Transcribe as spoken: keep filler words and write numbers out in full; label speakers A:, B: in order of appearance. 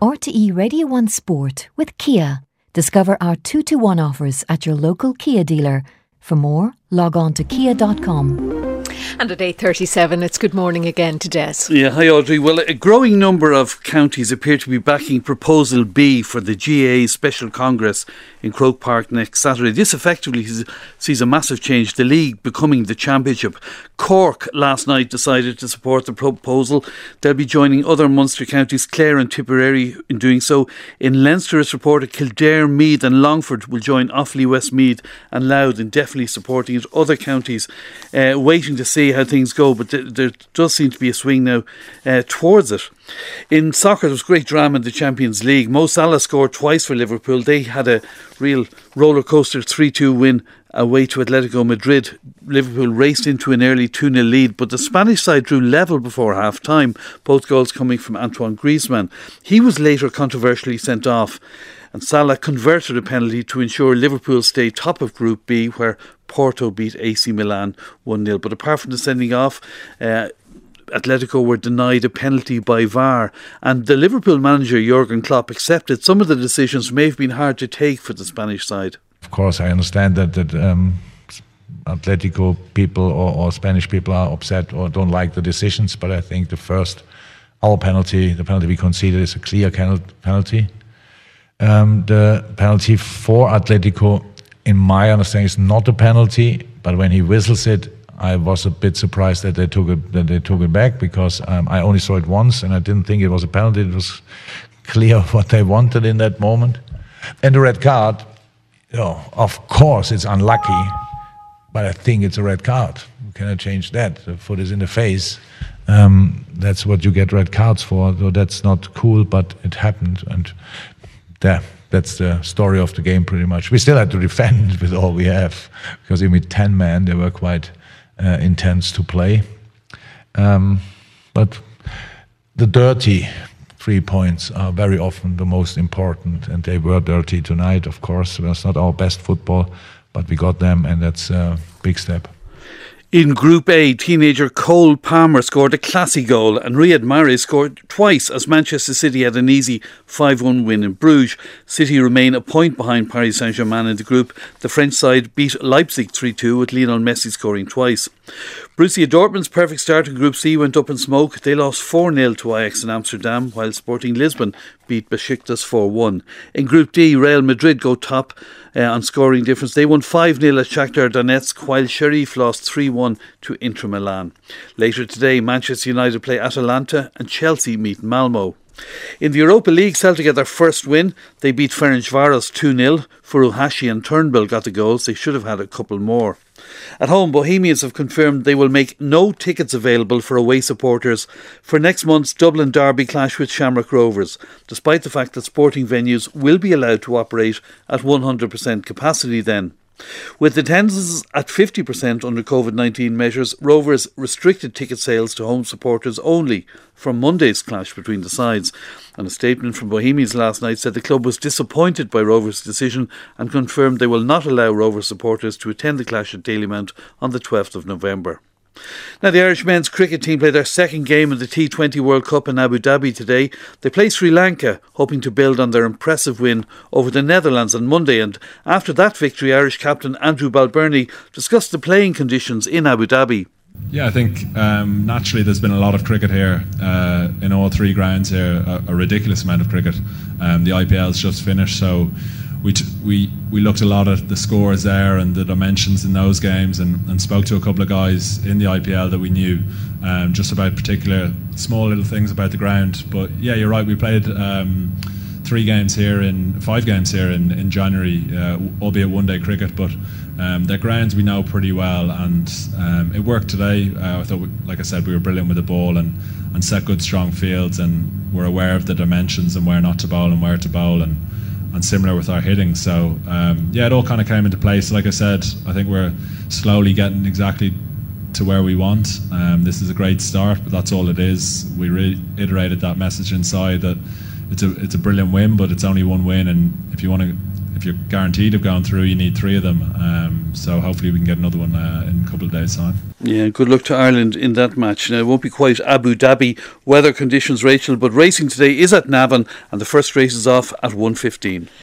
A: R T E Radio one Sport with Kia. Discover our two to one offers at your local Kia dealer. For more, log on to kia dot com.
B: And at eight thirty-seven, it's good morning again to Des.
C: Yeah, hi Audrey. Well, a growing number of counties appear to be backing Proposal B for the G A A Special Congress in Croke Park next Saturday. This effectively sees a massive change, the league becoming the championship. Cork last night decided to support the proposal. They'll be joining other Munster counties, Clare and Tipperary, in doing so. In Leinster, it's reported Kildare, Meath and Longford will join Offaly, Westmeath and Louth in definitely supporting it. Other counties uh, waiting to see how things go, but th- there does seem to be a swing now uh, towards it. In soccer, there was great drama in the Champions League. Mo Salah scored twice for Liverpool. They had a real roller coaster three two win away to Atletico Madrid. Liverpool raced into an early two nil lead, but the Spanish side drew level before half time, both goals coming from Antoine Griezmann. He was later controversially sent off, and Salah converted a penalty to ensure Liverpool stay top of Group B, where Porto beat A C Milan one nil. But apart from the sending off, uh, Atletico were denied a penalty by V A R, and the Liverpool manager Jurgen Klopp accepted some of the decisions may have been hard to take for the Spanish side.
D: Of course, I understand that, that um, Atletico people or, or Spanish people are upset or don't like the decisions, but I think the first, our penalty, the penalty we conceded is a clear penalty. Um, the penalty for Atletico, in my understanding, is not a penalty, but when he whistles it, I was a bit surprised that they took it that they took it back, because um, I only saw it once and I didn't think it was a penalty. It was clear what they wanted in that moment. And the red card, you know, of course it's unlucky, but I think it's a red card. You cannot change that. The foot is in the face. Um, that's what you get red cards for. So that's not cool, but it happened, and there. That's the story of the game pretty much. We still had to defend with all we have, because even with ten men, they were quite uh, intense to play. Um, but the dirty three points are very often the most important, and they were dirty tonight, of course. It was not our best football, but we got them, and that's a big step.
C: In Group A, teenager Cole Palmer scored a classy goal and Riyad Mahrez scored twice as Manchester City had an easy five one win in Bruges. City remain a point behind Paris Saint-Germain in the group. The French side beat Leipzig three two with Lionel Messi scoring twice. Borussia Dortmund's perfect start in Group C went up in smoke. They lost four nil to Ajax in Amsterdam, while Sporting Lisbon beat Besiktas four one. In Group D, Real Madrid go top uh, on scoring difference. They won five nil at Shakhtar Donetsk, while Sheriff lost three one to Inter Milan. Later today, Manchester United play Atalanta and Chelsea meet Malmo. In the Europa League, Celtic had their first win. They beat Ferencváros two nil. Furuhashi and Turnbull got the goals. They should have had a couple more. At home, Bohemians have confirmed they will make no tickets available for away supporters for next month's Dublin Derby clash with Shamrock Rovers, despite the fact that sporting venues will be allowed to operate at one hundred percent capacity then. With attendances at fifty percent under COVID nineteen measures, Rovers restricted ticket sales to home supporters only from Monday's clash between the sides. And a statement from Bohemians last night said the club was disappointed by Rovers' decision and confirmed they will not allow Rovers supporters to attend the clash at Dalymount on the twelfth of November. Now, the Irish men's cricket team played their second game of the T twenty World Cup in Abu Dhabi today. They play Sri Lanka, hoping to build on their impressive win over the Netherlands on Monday. And after that victory, Irish captain Andrew Balbirnie discussed the playing conditions in Abu Dhabi.
E: Yeah, I think um, naturally there's been a lot of cricket here uh, in all three grounds here, a, a ridiculous amount of cricket. Um, the I P L's just finished, so we t- we we looked a lot at the scores there and the dimensions in those games, and, and spoke to a couple of guys in the I P L that we knew um, just about particular small little things about the ground. But yeah, you're right, we played um, three games here in five games here in, in January, uh, albeit one day cricket, but Um, their grounds we know pretty well, and um, it worked today. Uh, I thought, we, like I said, we were brilliant with the ball and, and set good strong fields, and we're aware of the dimensions and where not to bowl and where to bowl, and, and similar with our hitting. So um, yeah, it all kind of came into place. Like I said, I think we're slowly getting exactly to where we want. Um, this is a great start, but that's all it is. We reiterated that message inside that it's a it's a brilliant win, but it's only one win, and if you want to if you're guaranteed of going through, you need three of them. Um, so hopefully we can get another one uh, in a couple of days' time.
C: Yeah, good luck to Ireland in that match. Now, it won't be quite Abu Dhabi weather conditions, Rachel, but racing today is at Navan and the first race is off at one fifteen.